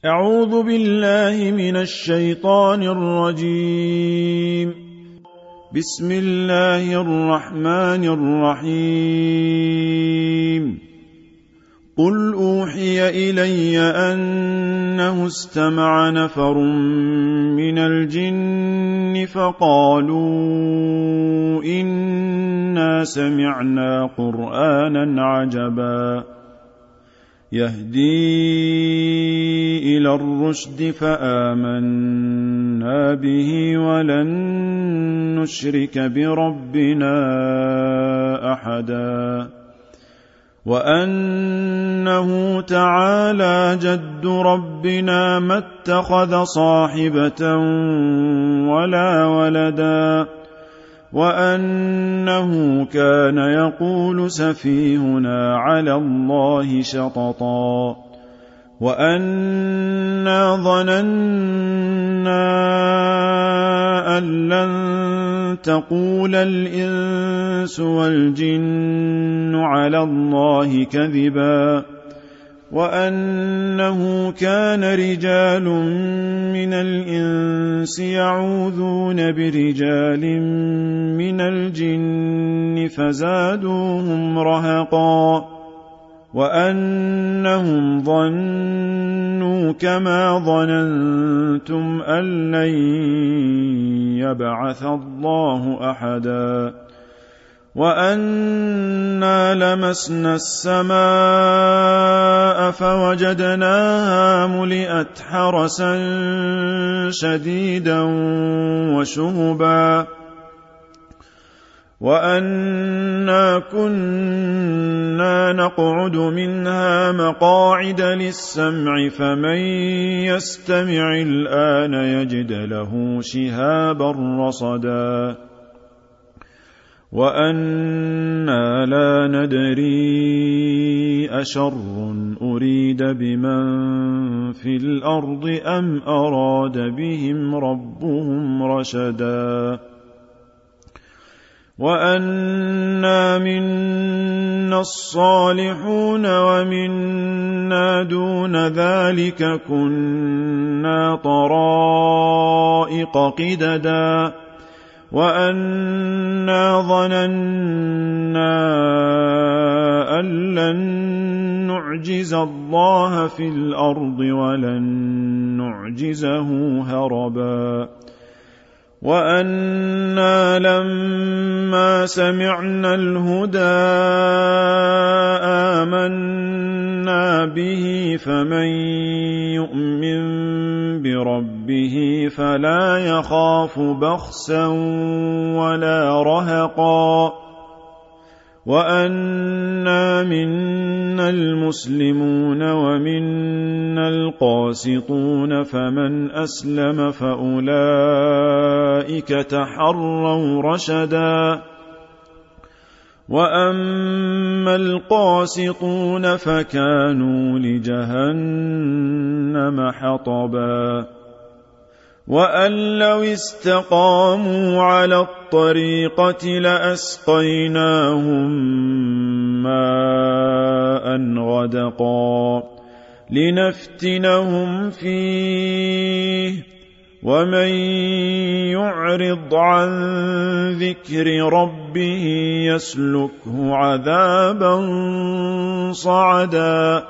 أعوذ بالله من الشيطان الرجيم. بسم الله الرحمن الرحيم. قل أوحي إلي أنه استمع نفر من الجن فقالوا إنا سمعنا قرآنا عجبا يهدي إلى الرشد فآمنا به ولن نشرك بربنا أحدا وأنه تعالى جد ربنا ما اتخذ صاحبة ولا ولدا وأنه كان يقول سفيهنا على الله شططا وأنا ظننا أن لن تقول الإنس والجن على الله كذبا وأنه كان رجال من الإنس يعوذون برجال من الجن فزادوهم رهقا وأنهم ظنوا كما ظننتم أن لن يبعث الله أحدا وأنا لمسنا السماء فوجدناها ملئت حرسا شديدا وشهبا وأنا كنا نقعد منها مقاعد للسمع فمن يستمع الآن يجد له شهابا رصدا وأنا لا ندري أشر أريد بمن في الأرض أم أراد بهم ربهم رشدا وأنا منا الصالحون ومنا دون ذلك كنا طرائق قددا وأنا ظننا أن لن نعجز الله في الأرض ولن نعجزه هربا وأنا لما سمعنا الهدى آمنا به فمن يؤمن بربه فلا يخاف بخسا ولا رهقا وأنا منا المسلمون ومنا القاسطون فمن أسلم فأولئك تحروا رشدا وأما القاسطون فكانوا لجهنم حطبا وأن لو استقاموا على الطريقة لأسقيناهم ماء غدقا لنفتنهم فيه ومن يعرض عن ذكر ربه يسلكه عذابا صعدا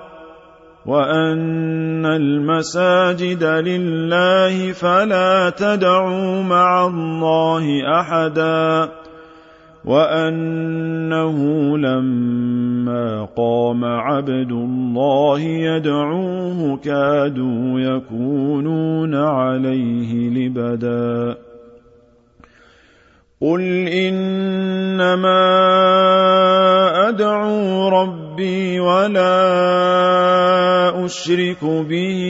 وأن المساجد لله فلا تدعوا مع الله أحدا وأنه لما قام عبد الله يدعوه كادوا يكونون عليه لبدا قل إنما أدعو ربي ولا أشرك به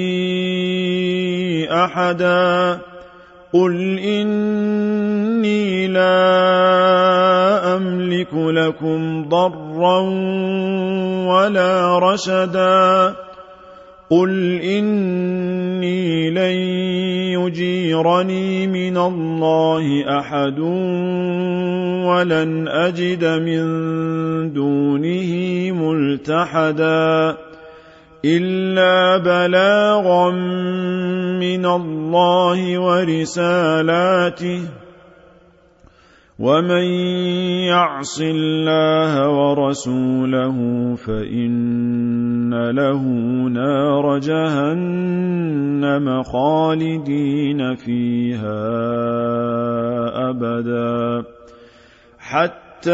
أحدا قل إني لا أملك لكم ضرا ولا رشدا قل إني لن يجيرني من الله أحد ولن أجد من دونه ملتحدا إلا بلاغا من الله ورسالاته ومن يعص الله ورسوله فإن له نار جهنم خالدين فيها أبدا حتى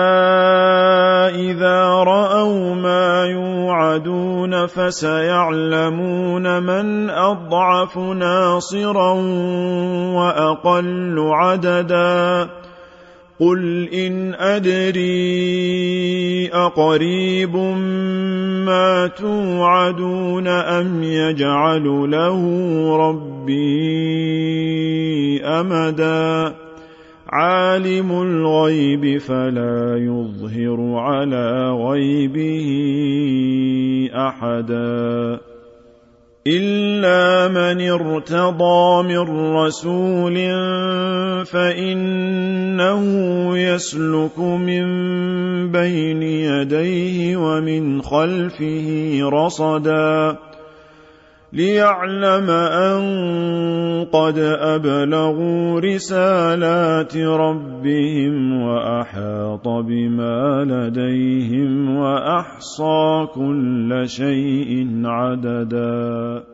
إذا رأوا ما يوعدون فسيعلمون من أضعف ناصرا وأقل عددا قل إن أدري أقريب ما توعدون أم يجعل له ربي أمدا عالم الغيب فلا يظهر على غيبه أحدا إلا من ارتضى من رسول فإنه يسلك من بين يديه ومن خلفه رصدا ليعلم أن قد أبلغوا رسالات ربهم وأحاط بما لديهم وأحصى كل شيء عددا